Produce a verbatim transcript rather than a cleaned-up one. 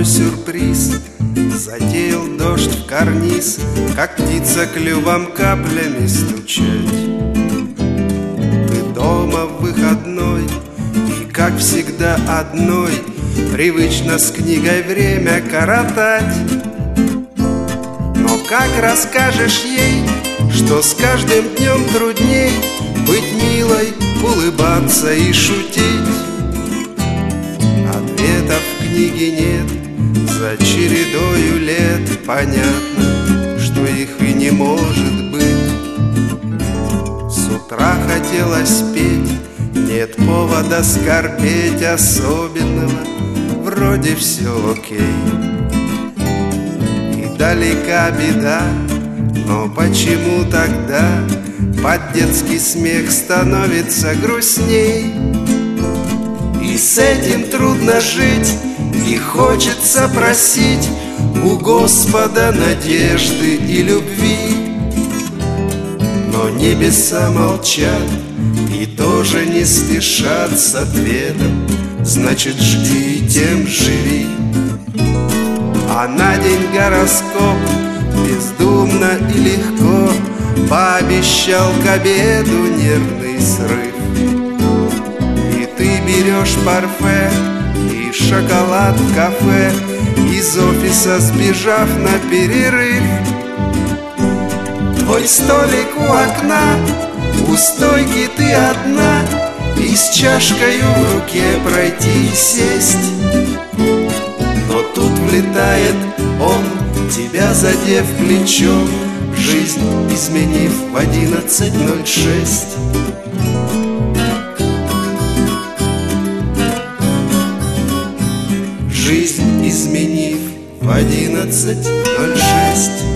твой сюрприз. Затеял дождь в карниз, как птица клювом каплями стучать. Ты дома в выходной, и, как всегда, одной привычно с книгой время коротать. Но как расскажешь ей, что с каждым днем трудней быть милой, улыбаться и шутить? Ответов в книге нет, за чередою лет понятно, что их и не может быть. С утра хотелось петь, нет повода скорбеть особенного, вроде все окей. И далека беда, но почему тогда под детский смех становится грустней? И с этим трудно жить, и хочется просить у Господа надежды и любви. Но небеса молчат и тоже не спешат с ответом, значит, жди и тем живи. А на день гороскоп бездумно и легко пообещал к обеду нервный срыв. И ты берешь парфе и шоколад в кафе, из офиса сбежав на перерыв. Твой столик у окна, у стойки ты одна, и с чашкою в руке пройти и сесть. Но тут влетает он, тебя задев плечом, жизнь изменив в одиннадцать ноль шесть. Жизнь изменив в одиннадцать ноль шесть.